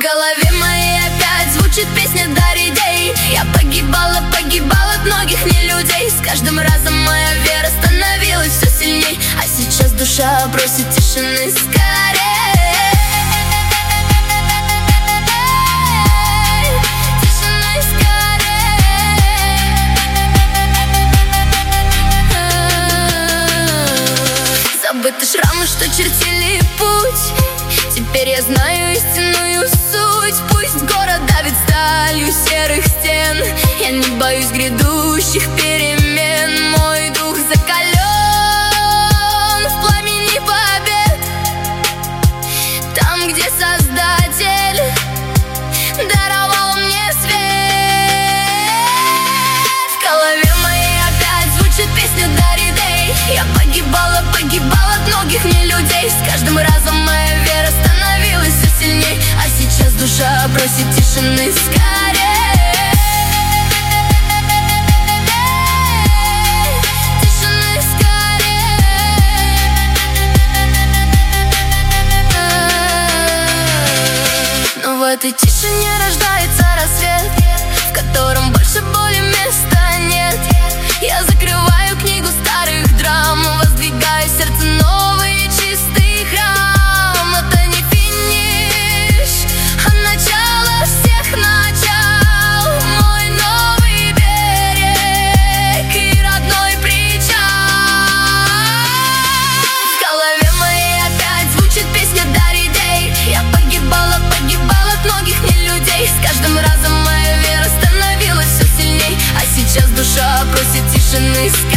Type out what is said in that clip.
голове моей опять звучит песня Дарьи Дэй. Я погибала от многих нелюдей. С каждым разом моя вера становилась все сильней. А сейчас душа просит тишины скорей. Тишины скорей. Забыты шрамы, что чертили путь. Теперь я знаю истинную суть. Пусть город давит сталью серых стен, я не боюсь грядущих перемен. Мой дух закален в пламени побед. Там, где Создатель даровал мне свет. В голове моей опять звучит песня Дарьи Дэй. Я погибала от многих нелюдей. С каждым разом моя вера становилась все сильней. А сейчас душа просит тишины скорей. Тишины скорей. Но в этой тишине рождается рассвет, в котором больше боли места нет. Я закрываю книгу старых драм, воздвигаю сердце новый чистый храм. Это не финиш, а начало всех начал. Мой новый берег и родной причал. В голове моей опять звучит песня Дарьи Дэй. Я погибала от многих нелюдей. С каждым разом моя вера становилась все сильней. А сейчас душа просит тишины скорей.